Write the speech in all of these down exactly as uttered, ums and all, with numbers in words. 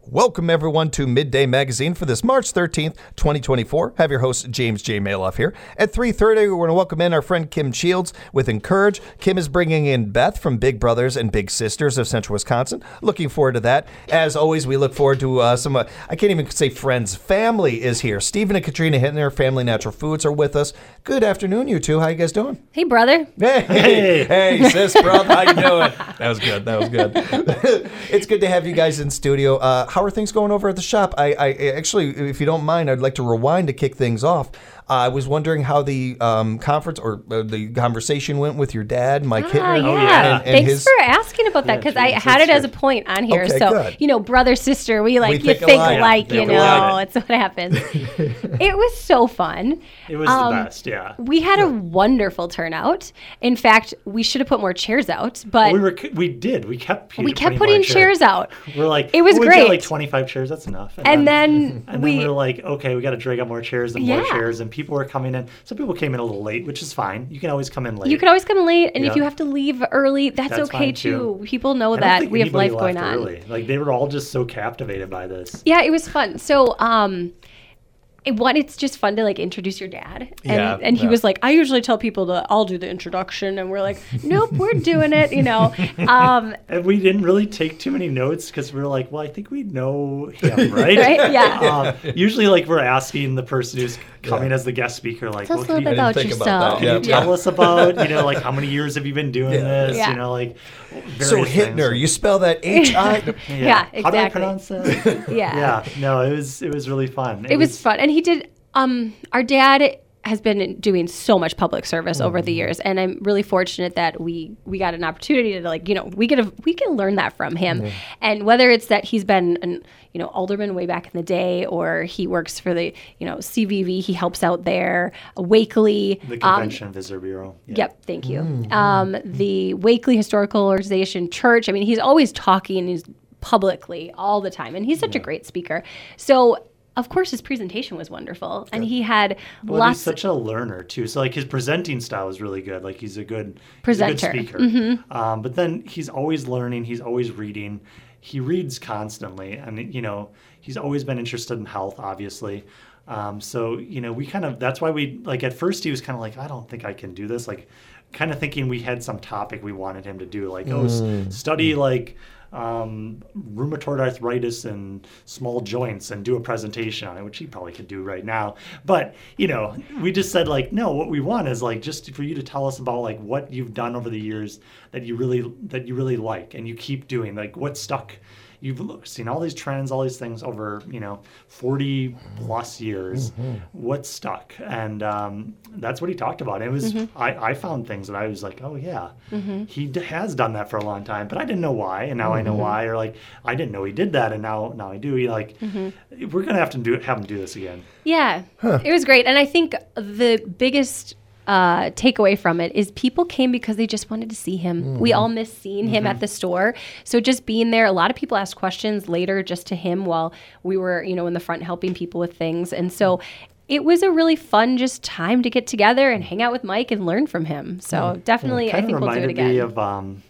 Welcome, everyone, to Midday Magazine for this March thirteenth, twenty twenty-four. Have your host, James J. Maloff here. At three thirty, we're going to welcome in our friend Kim Shields with Encourage. Kim is bringing in Beth from Big Brothers and Big Sisters of Central Wisconsin. Looking forward to that. As always, we look forward to uh, some, uh, I can't even say friends, family is here. Stephen and Katrina Hittner, Family Natural Foods, are with us. Good afternoon, you two. How you guys doing? Hey, brother. Hey, hey, hey sis, brother. How you doing? That was good. That was good. It's good to have you guys in studio. Uh, how are things going over at the shop? I, I actually, if you don't mind, I'd like to rewind to kick things off. Uh, I was wondering how the um, conference or uh, the conversation went with your dad, Mike ah, Hittner. Yeah. Oh, yeah. And, and Thanks his... for asking about that, because yeah, I had it as a point on here. Okay, so, good. you know, brother, sister, we like, we you think, think alike, like, yeah, you know, it's what happens. It was so fun. It was um, the best, yeah. We had yeah. a wonderful turnout. In fact, we should have put more chairs out, but well, we were we did. We kept we kept putting chairs chairs out. We're like, it was well, great. We got like twenty-five chairs. That's enough. And, and then, then and we then we were like, okay, we got to drag out more chairs and yeah. more chairs, and people were coming in. Some people came in a little late, which is fine. You can always come in late. You can always come in late, and yeah. if you have to leave early, that's, that's okay too. too. People know I that we have life going on. Early. Like they were all just so captivated by this. Yeah, it was fun. So, um, it, one, it's just fun to like introduce your dad, and yeah, and he yeah. was like, I usually tell people to I'll do the introduction, and we're like, nope, we're doing it, you know. Um, and we didn't really take too many notes because we were like, well, I think we know him, right? right? Yeah. Um, usually, like we're asking the person who's coming yeah. as the guest speaker, like, tell what us a little bit about yourself. About Can you yeah. tell us about, you know, like how many years have you been doing yeah. this? Yeah. You know, like. So Hittner, things. you spell that H I. yeah. yeah, exactly. How do I pronounce that? yeah. Yeah. No, it was it was really fun. It, it was, was fun, and he did. Um, our dad has been doing so much public service mm. over the years, and I'm really fortunate that we we got an opportunity to like you know we get a, we can learn that from him, mm. and whether it's that he's been an you know alderman way back in the day, or he works for the you know C V V, he helps out there, Wakely, the Convention um, Visitor Bureau. Yeah. Yep, thank you. Mm. Um, the Wakely Historical Organization, church. I mean, he's always talking he's publicly all the time, and he's such yeah. a great speaker. So. Of course, his presentation was wonderful, good. And he had well, lots. He's such a learner too. So, like his presenting style is really good. Like he's a good presenter, he's a good speaker. Mm-hmm. Um, but then he's always learning. He's always reading. He reads constantly, and you know he's always been interested in health, obviously. Um, so you know we kind of that's why we like at first he was kind of like I don't think I can do this. Like kind of thinking we had some topic we wanted him to do, like mm. oh study like. Um, rheumatoid arthritis and small joints and do a presentation on it, which he probably could do right now. But, you know, we just said like, no, what we want is like just for you to tell us about like what you've done over the years that you really that you really like and you keep doing, like what stuck. You've look, seen all these trends, all these things over, you know, forty plus years. Mm-hmm. What stuck? And um, that's what he talked about. It was, mm-hmm. I, I found things that I was like, oh, yeah, mm-hmm. he d- has done that for a long time, but I didn't know why. And now mm-hmm. I know why. Or like, I didn't know he did that. And now now I do. He like, mm-hmm. we're going to have to do have him do this again. Yeah, huh. It was great. And I think the biggest Uh, takeaway from it is people came because they just wanted to see him. Mm-hmm. We all miss seeing him mm-hmm. at the store. So just being there, a lot of people asked questions later just to him while we were, you know, in the front helping people with things. And so it was a really fun just time to get together and hang out with Mike and learn from him. So mm-hmm. definitely, yeah, I think we'll do it again. Me of, um,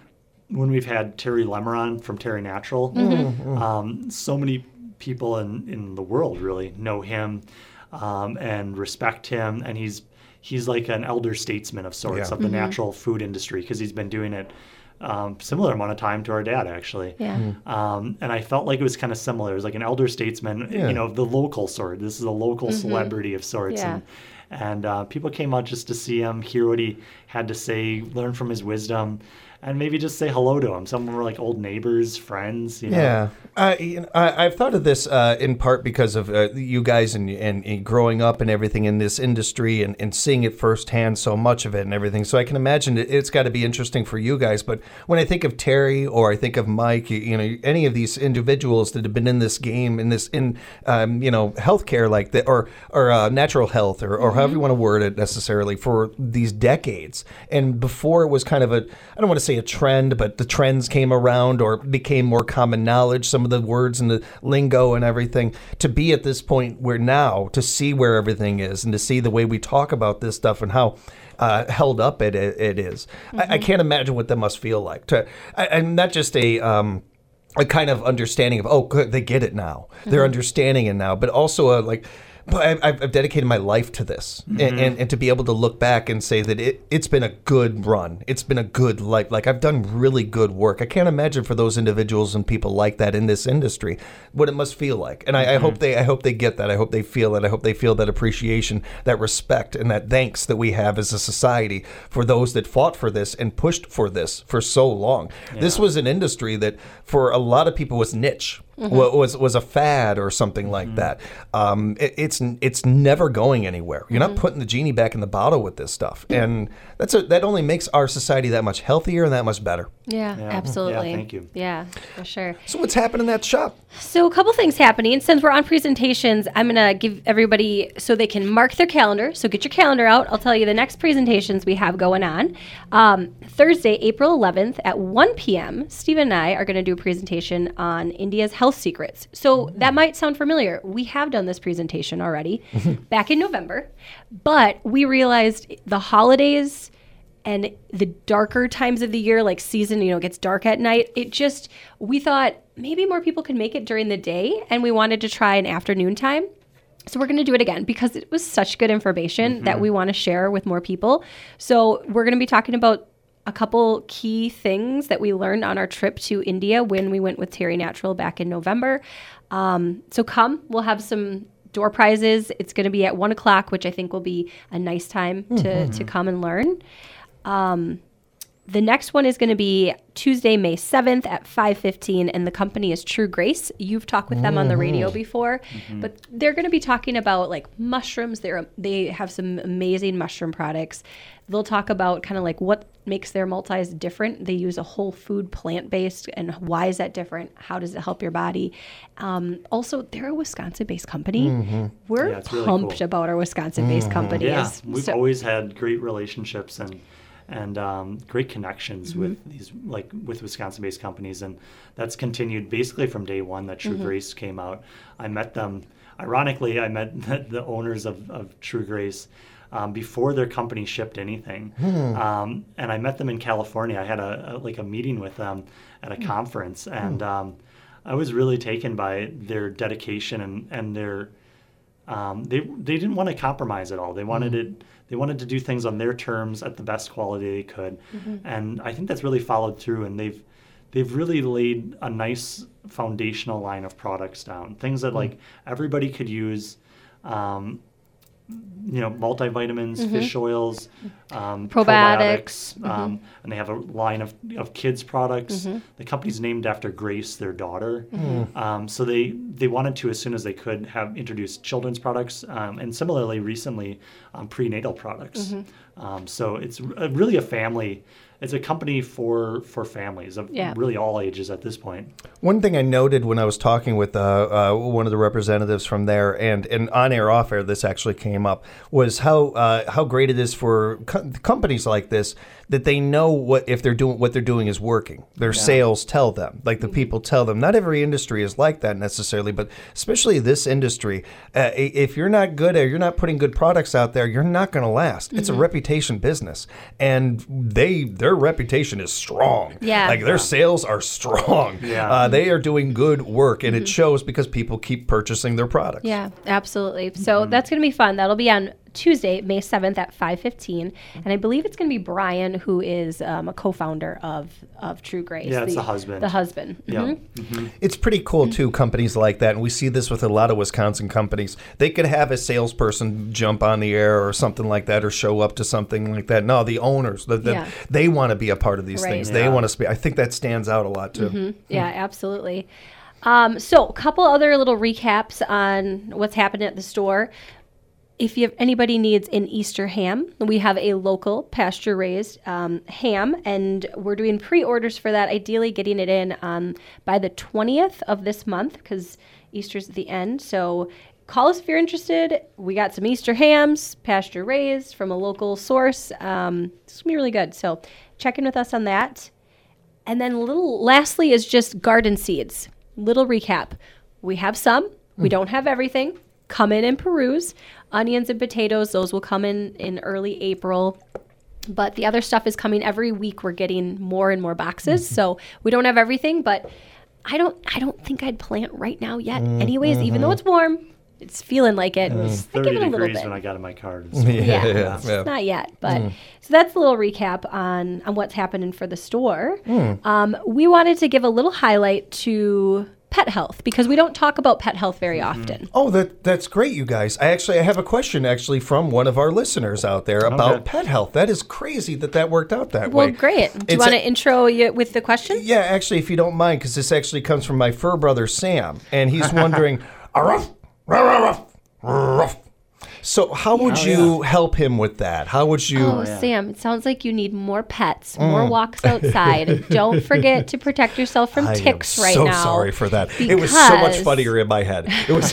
when we've had Terry Lemeron from Terry Natural. Mm-hmm. Um, so many people in, in the world really know him um, and respect him. And he's He's like an elder statesman of sorts yeah. of the mm-hmm. natural food industry because he's been doing it um, similar amount of time to our dad, actually. Yeah. Mm-hmm. Um, and I felt like it was kind of similar. It was like an elder statesman, yeah. you know, of the local sort. This is a local mm-hmm. celebrity of sorts. Yeah. And, and uh, people came out just to see him, hear what he had to say, learn from his wisdom. And maybe just say hello to him. Some were like old neighbors, friends. You know? Yeah, I, you know, I I've thought of this uh, in part because of uh, you guys and, and and growing up and everything in this industry and, and seeing it firsthand, so much of it and everything. So I can imagine it, it's got to be interesting for you guys. But when I think of Terry or I think of Mike, you, you know, any of these individuals that have been in this game, in this in um, you know healthcare like that, or or uh, natural health, or, or mm-hmm. however you want to word it necessarily, for these decades. And before it was kind of a I don't want to say a trend, but the trends came around or became more common knowledge, some of the words and the lingo and everything, to be at this point where now, to see where everything is and to see the way we talk about this stuff and how uh, held up it, it is. Mm-hmm. I, I can't imagine what that must feel like. To, I, I'm not just a... Um, a kind of understanding of, oh, good, they get it now. Mm-hmm. They're understanding it now. But also a, like, I've, I've dedicated my life to this, mm-hmm. and, and, and to be able to look back and say that it, it's been a good run. It's been a good life. Like, I've done really good work. I can't imagine for those individuals and people like that in this industry what it must feel like. And I, mm-hmm. I hope they I hope they get that. I hope they feel it. I hope they feel that appreciation, that respect, and that thanks that we have as a society for those that fought for this and pushed for this for so long. Yeah. This was an industry that for a lot of people was niche. Mm-hmm. was was a fad or something mm-hmm. like that. Um, it, it's it's never going anywhere. You're mm-hmm. not putting the genie back in the bottle with this stuff, and that's a, that only makes our society that much healthier and that much better. Yeah, yeah. absolutely. Yeah, thank you. Yeah, for sure. So what's happening in that shop? So a couple things happening. Since we're on presentations, I'm gonna give everybody so they can mark their calendar. So get your calendar out. I'll tell you the next presentations we have going on. Um, Thursday, April eleventh at one p.m. Stephen and I are gonna do a presentation on India's health secrets. So that might sound familiar. We have done this presentation already back in November, but we realized the holidays and the darker times of the year, like season, you know, gets dark at night. It just, we thought maybe more people could make it during the day, and we wanted to try an afternoon time. So we're going to do it again because it was such good information mm-hmm. that we want to share with more people. So we're going to be talking about a couple key things that we learned on our trip to India when we went with Terry Natural back in November. Um, so come, we'll have some door prizes. It's going to be at one o'clock, which I think will be a nice time to, mm-hmm. to come and learn. Um, the next one is going to be Tuesday, May seventh at five fifteen, and the company is True Grace. You've talked with them mm-hmm. on the radio before, mm-hmm. but they're going to be talking about like mushrooms. They're, they have some amazing mushroom products. They'll talk about kind of like what makes their multis different. They use a whole food plant-based, and why is that different? How does it help your body? Um, also, they're a Wisconsin-based company. Mm-hmm. We're yeah, pumped really cool. about our Wisconsin-based mm-hmm. companies. Yeah, we've so, always had great relationships and and um, great connections mm-hmm. with these, like with Wisconsin-based companies, and that's continued basically from day one that True mm-hmm. Grace came out. I met them. Ironically, I met the, the owners of, of True Grace um, before their company shipped anything, mm-hmm. um, and I met them in California. I had a, a like a meeting with them at a mm-hmm. conference, and um, I was really taken by their dedication and and their. Um, they they didn't want to compromise at all. They wanted mm-hmm. it. They wanted to do things on their terms at the best quality they could, mm-hmm. and I think that's really followed through. And they've they've really laid a nice foundational line of products down. Things that mm-hmm. like everybody could use. Um, you know, multivitamins, mm-hmm. fish oils, um, probiotics, probiotics um, mm-hmm. and they have a line of, of kids products. Mm-hmm. The company's named after Grace, their daughter. Mm-hmm. Um, so they, they wanted to, as soon as they could, have introduced children's products, um, and similarly recently um, prenatal products. Mm-hmm. Um, so it's a, really a family. It's a company for for families of yeah. really all ages at this point. One thing I noted when I was talking with uh, uh, one of the representatives from there, and, and on air, off air, this actually came up, was how uh, how great it is for co- companies like this that they know what if they're doing what they're doing is working. Their yeah. sales tell them, like the mm-hmm. people tell them. Not every industry is like that necessarily, but especially this industry, uh, if you're not good or you're not putting good products out there, you're not going to last. Mm-hmm. It's a reputation business, and they their reputation is strong. Yeah, like their sales are strong. Yeah, uh, they are doing good work, and mm-hmm. it shows because people keep purchasing their products. Yeah, absolutely. So mm-hmm. that's going to be fun. That'll be on Tuesday, May seventh at five fifteen, and I believe it's going to be Brian, who is um, a co-founder of, of True Grace. Yeah, it's the, the husband. The husband. Yeah. Mm-hmm. Mm-hmm. It's pretty cool, too, companies like that, and we see this with a lot of Wisconsin companies. They could have a salesperson jump on the air or something like that, or show up to something like that. No, the owners, the, the, yeah. they want to be a part of these right. things. Yeah. They want to speak. I think that stands out a lot, too. Mm-hmm. Yeah, absolutely. Um, so a couple other little recaps on what's happened at the store. If you have, anybody needs an Easter ham, we have a local pasture-raised um, ham, and we're doing pre-orders for that, ideally getting it in um, by the twentieth of this month, because Easter's at the end. So call us if you're interested. We got some Easter hams, pasture-raised, from a local source. Um, it's going to be really good. So check in with us on that. And then little, lastly is just garden seeds. Little recap. We have some. We don't have everything. Come in and peruse. Onions and potatoes, those will come in in early April. But the other stuff is coming every week. We're getting more and more boxes. Mm-hmm. So we don't have everything, but I don't I don't think I'd plant right now yet. Anyways, mm-hmm. even though it's warm, it's feeling like it. It was I thirty give it a little degrees bit. when I got in my car. Yeah, Yeah, yeah, it's yeah. not yet, but Mm. so that's a little recap on on what's happening for the store. Mm. Um, we wanted to give a little highlight to pet health because we don't talk about pet health very Mm-hmm. often. Oh, that that's great, you guys. I actually I have a question actually from one of our listeners out there about Okay. pet health. That is crazy that that worked out that Well, way. great. Do you It's want a- to intro you with the question? Yeah, actually, if you don't mind, because this actually comes from my fur brother Sam, and he's wondering, "Arruff, ruff, ruff, ruff." So how would Oh, you help him with that? How would you? Oh, yeah. Sam, it sounds like you need more pets, more walks outside. Don't forget to protect yourself from I ticks am right so now. sorry for that. It was so much because- funnier in my head. It was.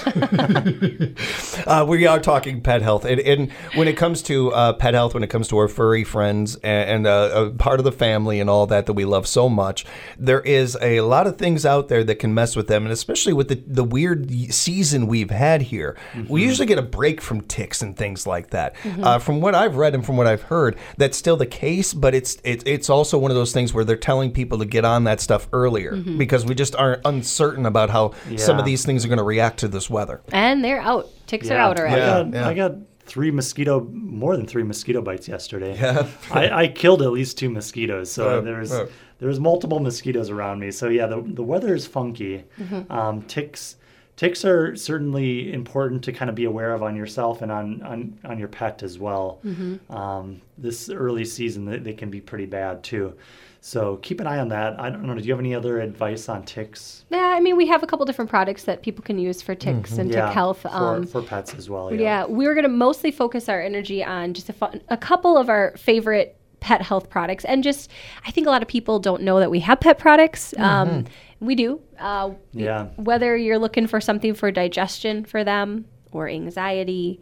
uh, we are talking pet health, and, and when it comes to uh, pet health, when it comes to our furry friends and, and uh, a part of the family and all that that we love so much, there is a lot of things out there that can mess with them, and especially with the the weird season we've had here, Mm-hmm. we usually get a break from ticks and things like that. Uh, from what I've read and from what I've heard, that's still the case, but it's it, it's also one of those things where they're telling people to get on that stuff earlier because we just aren't uncertain about how some of Yeah. these things are going to react to this weather. And they're out. Ticks are Yeah. out already. I got, Yeah. I got three mosquito, more than three mosquito bites yesterday. Yeah. I, I killed at least two mosquitoes, so Uh, there's uh. there's multiple mosquitoes around me. So yeah, the the weather is funky. Um, ticks ticks are certainly important to kind of be aware of on yourself and on on, on your pet as well. Um, this early season, they, they can be pretty bad too. So keep an eye on that. I don't know. Do you have any other advice on ticks? Yeah, I mean, we have a couple different products that people can use for ticks and tick health. for, Um, for pets as well. yeah. Yeah. we were going to mostly focus our energy on just a, fun, a couple of our favorite pet health products. And just, I think a lot of people don't know that we have pet products. Um, we do. Uh, Yeah. Whether you're looking for something for digestion for them or anxiety,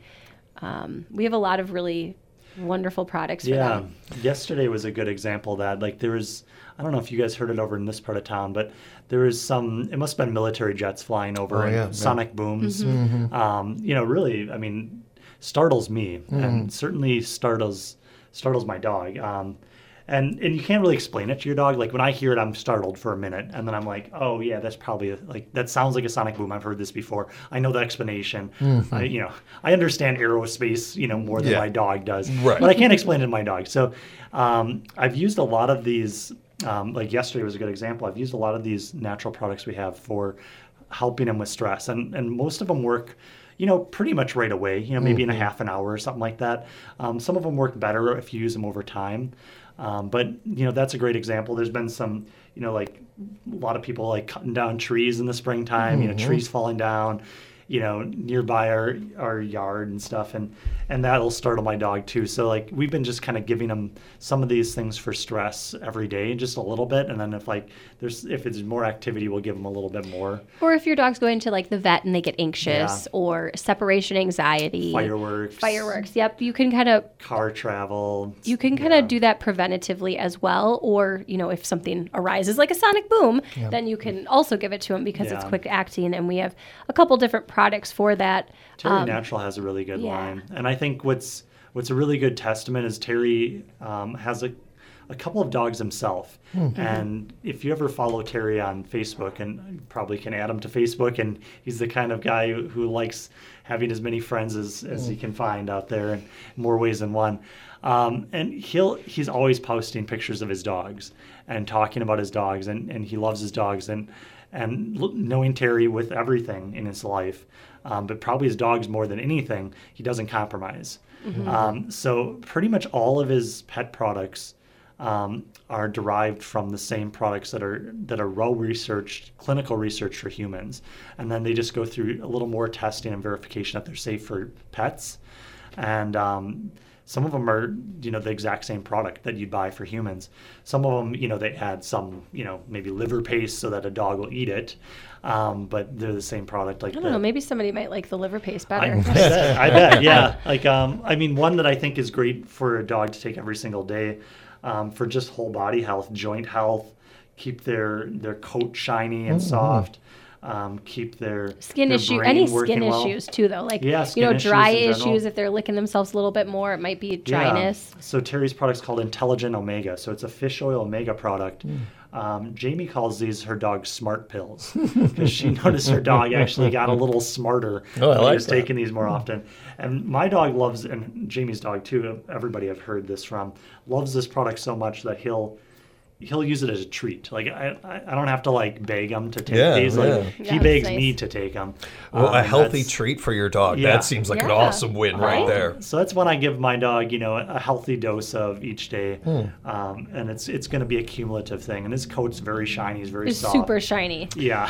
um, we have a lot of really wonderful products for Yeah, them. yesterday was a good example of that. Like there was, I don't know if you guys heard it over in this part of town, but there was some, it must have been military jets flying over Oh, and yeah, yeah. sonic booms. Mm-hmm. Um, you know, really, I mean, startles me and certainly startles startles my dog. Um, and and you can't really explain it to your dog. Like when I hear it, I'm startled for a minute, and then I'm like, oh yeah, that's probably a, like that sounds like a sonic boom. I've heard this before. I know the explanation. I, you know, I understand aerospace, you know, more than Yeah. my dog does. Right. But I can't explain it to my dog. So um, I've used a lot of these. Um, like yesterday was a good example. I've used a lot of these natural products we have for helping them with stress, and and most of them work, you know, pretty much right away. You know, maybe in a half an hour or something like that. Um, some of them work better if you use them over time. Um, but you know, that's a great example. There's been some, you know, like a lot of people like cutting down trees in the springtime. You know, trees falling down, you know, nearby our our yard and stuff, and and that'll startle my dog too. So like we've been just kind of giving them some of these things for stress every day, just a little bit, and then if like there's if it's more activity, we'll give them a little bit more. Or if your dog's going to like the vet and they get anxious, Yeah. or separation anxiety, Fireworks, fireworks. Yep, you can kind of car travel. you can kind of do that preventatively as well. Or you know, if something arises like a sonic boom, then you can also give it to them because it's Yeah. quick acting, and we have a couple different products for that. Terry Um, Natural has a really good yeah. line, and I think what's what's a really good testament is Terry um, has a a couple of dogs himself, and if you ever follow Terry on Facebook, and you probably can add him to Facebook, and he's the kind of guy who, who likes having as many friends as, as he can find out there in more ways than one. Um, and he'll he's always posting pictures of his dogs and talking about his dogs, and, and he loves his dogs, and and l- knowing Terry with everything in his life, um, but probably his dogs more than anything, he doesn't compromise. Um, so pretty much all of his pet products um, are derived from the same products that are that are well researched, clinical research for humans, and then they just go through a little more testing and verification that they're safe for pets, and um, some of them are, you know, the exact same product that you'd buy for humans. Some of them, you know, they add some, you know, maybe liver paste so that a dog will eat it, um, but they're the same product. Like I don't the, know. Maybe somebody might like the liver paste I better. bet, I bet, yeah. Like, um, I mean, one that I think is great for a dog to take every single day, um, for just whole body health, joint health, keep their their coat shiny and soft, um, keep their Skin their issue, brain any skin working well. issues too, though. Like Yeah, you skin know, issues dry in issues, general. if they're licking themselves a little bit more, it might be Yeah. dryness. So Terry's product's called Intelligent Omega. So it's a fish oil omega product. Um, Jamie calls these her dog smart pills because she noticed her dog actually got a little smarter Oh, I when he like was that. taking these more often. And my dog loves, and Jamie's dog too, everybody I've heard this from, loves this product so much that he'll he'll use it as a treat. Like I, I I don't have to like beg him to take Yeah, these. Like yeah. he Yeah, begs that's me nice. to take them. Well, a healthy that's, treat for your dog. Yeah. That seems like an Yeah. awesome win right Right? there. So that's when I give my dog, you know, a healthy dose of each day, Hmm. um, and it's it's going to be a cumulative thing. And his coat's very shiny. He's very It's soft. super shiny. Yeah.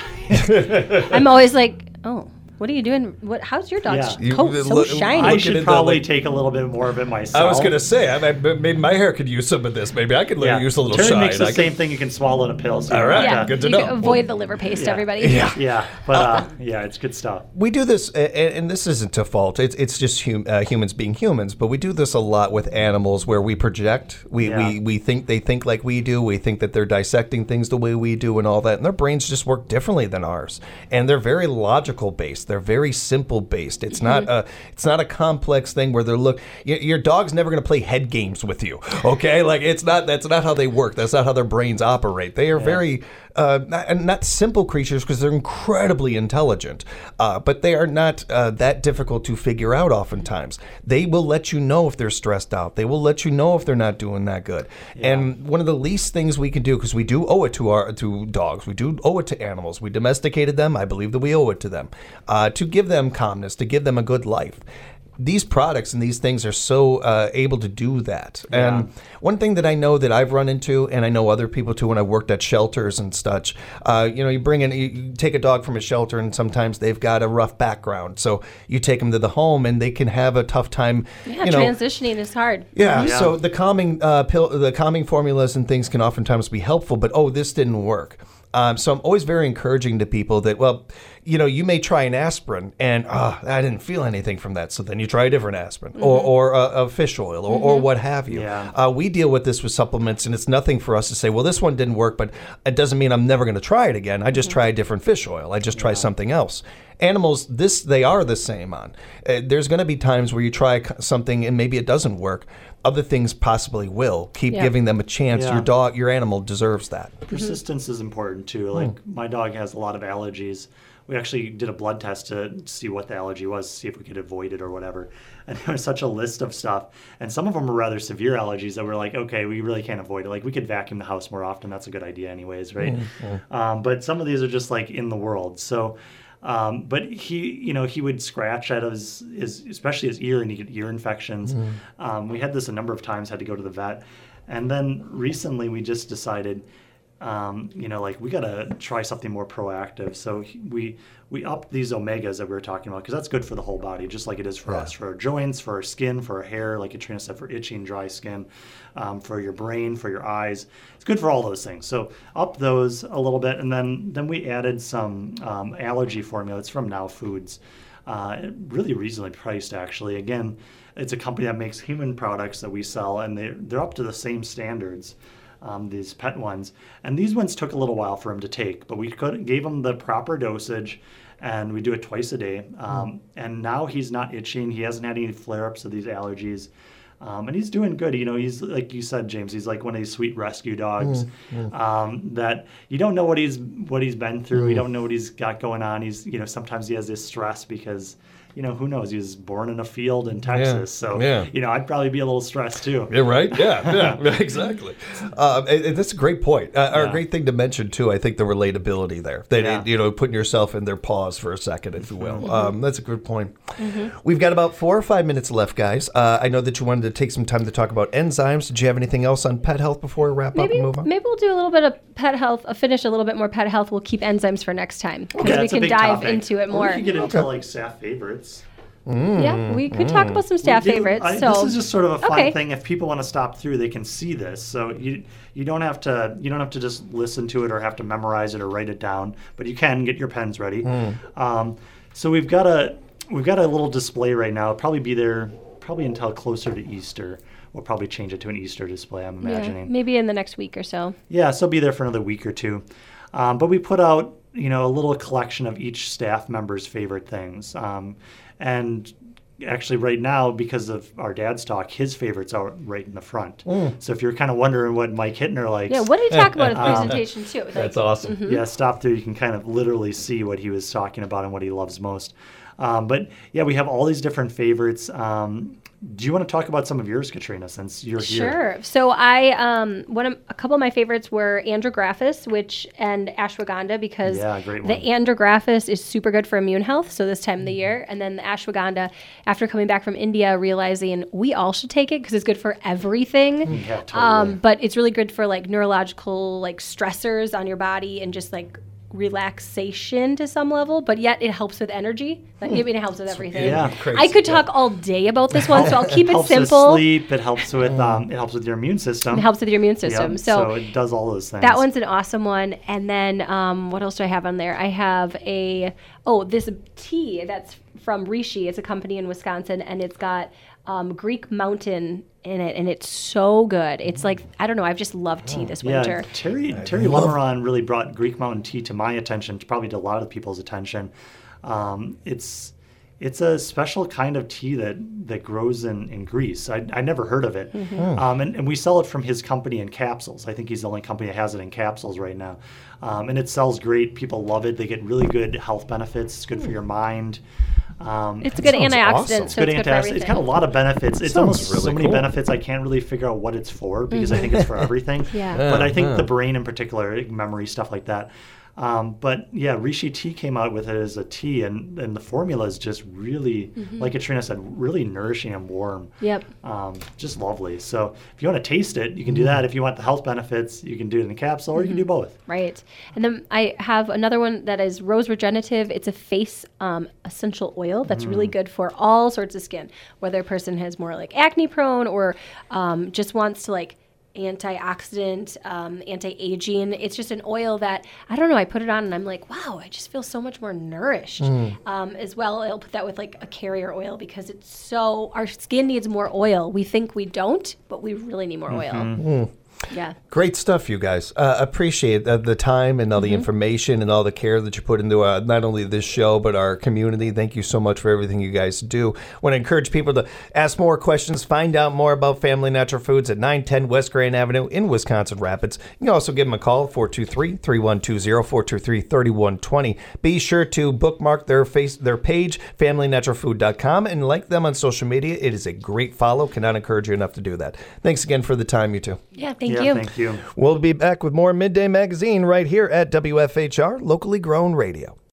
I'm always like, oh, what are you doing? What? How's your dog's Yeah. coat You- so look- shiny? I Looking should into, probably like- take a little bit more of it myself. I was gonna say, I, I, maybe my hair could use some of this. Maybe I could Yeah. use a little Terry shine. makes the I could- same thing. You can swallow in a pill. So you All don't right. have yeah, to- good to you know. can avoid the liver paste, Yeah. everybody. Yeah. Yeah, but uh, yeah, it's good stuff. We do this, a- a- and this isn't to fault. It's it's just hum, uh, humans being humans. But we do this a lot with animals, where we project. We, Yeah. we we think they think like we do. We think that they're dissecting things the way we do, and all that. And their brains just work differently than ours. And they're very logical based. They're very simple based. It's not a it's not a complex thing where they're look. y- Your dog's never going to play head games with you. Okay, like it's not. That's not how they work. That's not how their brains operate. They are very uh, not, and not simple creatures because they're incredibly intelligent, uh, but they are not uh, that difficult to figure out oftentimes. They will let you know if they're stressed out. They will let you know if they're not doing that good. And one of the least things we can do, because we do owe it to our to dogs, we do owe it to animals. We domesticated them. I believe that we owe it to them uh, to give them calmness, to give them a good life. These products and these things are so uh, able to do that. And one thing that I know that I've run into, and I know other people too, when I worked at shelters and such, uh, you know, you bring in, you, you take a dog from a shelter, and sometimes they've got a rough background. So you take them to the home, and they can have a tough time. Yeah, you know, transitioning is hard. yeah, Yeah. so the calming uh, pill, the calming formulas and things can oftentimes be helpful, but oh, this didn't work. Um, so I'm always very encouraging to people that, well, you know, you may try an aspirin and uh, I didn't feel anything from that. So then you try a different aspirin or, or a, a fish oil or, or what have you. Yeah. Uh, we deal with this with supplements, and it's nothing for us to say, well, this one didn't work, but it doesn't mean I'm never going to try it again. I just try a different fish oil. I just try something else. Animals, this they are the same on. Uh, there's going to be times where you try c- something and maybe it doesn't work. Other things possibly will. Keep Yeah. giving them a chance. Yeah. Your dog, your animal deserves that. Persistence is important too. Like my dog has a lot of allergies. We actually did a blood test to see what the allergy was, see if we could avoid it or whatever. And there was such a list of stuff. And some of them were rather severe allergies that were like, okay, we really can't avoid it. Like we could vacuum the house more often. That's a good idea anyways, right? Um, but some of these are just like in the world. So, um, but he, you know, he would scratch at his, his especially his ear, and he get ear infections. Um, we had this a number of times, had to go to the vet. And then recently we just decided, um, you know, like we got to try something more proactive. So he- we we upped these omegas that we were talking about, because that's good for the whole body, just like it is for Yeah. us, for our joints, for our skin, for our hair, like Katrina said, for itchy and dry skin, um, for your brain, for your eyes. It's good for all those things. So up those a little bit, and then then we added some um, allergy formula. It's from Now Foods, uh, really reasonably priced actually. Again, it's a company that makes human products that we sell, and they they're up to the same standards. Um, these pet ones, and these ones took a little while for him to take, but we could, gave him the proper dosage, and we do it twice a day. Um, and now he's not itching. He hasn't had any flare-ups of these allergies, um, and he's doing good. You know, he's like you said, James. He's like one of these sweet rescue dogs um, that you don't know what he's what he's been through. You don't know what he's got going on. He's you know sometimes he has this stress because. You know, who knows? He was born in a field in Texas. So, yeah. you know, I'd probably be a little stressed too. Yeah, right? Yeah, yeah, exactly. Uh, and- and that's a great point. Uh, Or a Yeah. great thing to mention, too, I think the relatability there. That, Yeah. you know, putting yourself in their paws for a second, if you will. Mm-hmm. Um, that's a good point. We've got about four or five minutes left, guys. Uh, I know that you wanted to take some time to talk about enzymes. Did you have anything else on pet health before we wrap up Maybe and move on? maybe we'll do a little bit of pet health. Uh, finish a little bit more pet health. We'll keep enzymes for next time because Yeah, we it's a can big dive topic. into it Or more. we could get into like staff favorites. Yeah, we could talk about some staff We do- favorites. I- so this is just sort of a fun Okay. thing. If people want to stop through, they can see this. So you you don't have to you don't have to just listen to it or have to memorize it or write it down. But you can get your pens ready. Um, so we've got a we've got a little display right now. It'll probably be there probably until closer to Easter. We'll probably change it to an Easter display. I'm yeah, imagining. maybe in the next week or so. Yeah, so it'll be there for another week or two. Um, but we put out, you know, a little collection of each staff member's favorite things. Um, and actually right now, because of our dad's talk, his favorites are right in the front. Mm. So if you're kind of wondering what Mike Hittner likes. Yeah, what did he talk about in his presentation too? Like, that's awesome. Mm-hmm. Yeah, stop there. You can kind of literally see what he was talking about and what he loves most. Um, but yeah, we have all these different favorites. Um, do you want to talk about some of yours, Katrina, since you're here? Sure. So I, um, one of, a couple of my favorites were Andrographis, which and ashwagandha, because yeah, great one. the Andrographis is super good for immune health. So this time of the year, and then the ashwagandha, after coming back from India, realizing we all should take it because it's good for everything. Yeah, totally. Um, but it's really good for like neurological like stressors on your body and just like relaxation to some level, but yet it helps with energy. I mean, it helps with everything. Yeah, crazy. I could talk all day about this one, so I'll keep it helps simple. With sleep. It helps with um, it helps with your immune system. It helps with your immune system. Yep, so, so it does all those things. That one's an awesome one. And then um, what else do I have on there? I have a oh this tea that's from Rishi. It's a company in Wisconsin, and it's got um, Greek Mountain in it, and it's so good. It's like, I don't know, I've just loved tea this yeah, winter. Terry Terry Lemeron really brought Greek Mountain tea to my attention, probably to a lot of people's attention. Um, it's it's a special kind of tea that, that grows in, in Greece. I I never heard of it. Mm-hmm. Um, and, and we sell it from his company in capsules. I think he's the only company that has it in capsules right now. Um, and it sells great. People love it. They get really good health benefits. It's good for your mind. Um, it's a good antioxidant, awesome. so good it's good for antioxidant. everything. It's got a lot of benefits. It's almost really so many cool. benefits. I can't really figure out what it's for because mm-hmm. I think it's for everything. yeah. But I think yeah. the brain in particular, memory, stuff like that. Um, but yeah, Rishi Tea came out with it as a tea, and, and the formula is just really, mm-hmm. like Katrina said, really nourishing and warm. Yep. Um, just lovely. So if you want to taste it, you can do that. If you want the health benefits, you can do it in a capsule, or mm-hmm. you can do both. Right. And then I have another one that is Rose Regenerative. It's a face um, essential oil that's mm. really good for all sorts of skin, whether a person has more like acne prone or um, just wants to like antioxidant, um, anti-aging. It's just an oil that, I don't know, I put it on and I'm like, wow, I just feel so much more nourished. Mm. Um, as well, I'll put that with like a carrier oil because it's so, our skin needs more oil. We think we don't, but we really need more mm-hmm. oil. Mm. Yeah. Great stuff, you guys. Uh, appreciate uh, the time and all the mm-hmm. information and all the care that you put into uh, not only this show, but our community. Thank you so much for everything you guys do. Want to encourage people to ask more questions, find out more about Family Natural Foods at nine ten West Grand Avenue in Wisconsin Rapids. You can also give them a call, four two three, three one two zero, four two three, three one two zero. Be sure to bookmark their face, their page, family natural food dot com, and like them on social media. It is a great follow. Cannot encourage you enough to do that. Thanks again for the time, you two. Yeah, thank yeah, you. Thank you. We'll be back with more Midday Magazine right here at W F H R, locally grown radio.